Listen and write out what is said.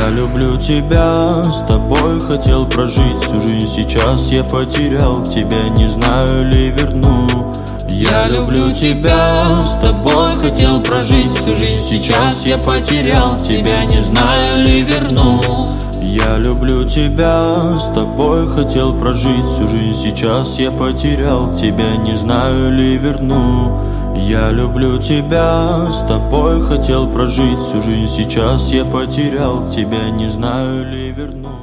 Я люблю тебя, с тобой хотел прожить всю жизнь. Сейчас я потерял тебя, не знаю ли верну. Я люблю тебя, с тобой хотел прожить всю жизнь. Сейчас я потерял тебя, не знаю ли верну. Я люблю тебя, с тобой хотел прожить всю жизнь. Сейчас я потерял тебя, не знаю ли верну. Я люблю тебя, с тобой хотел прожить всю жизнь. Сейчас я потерял тебя, не знаю ли верну.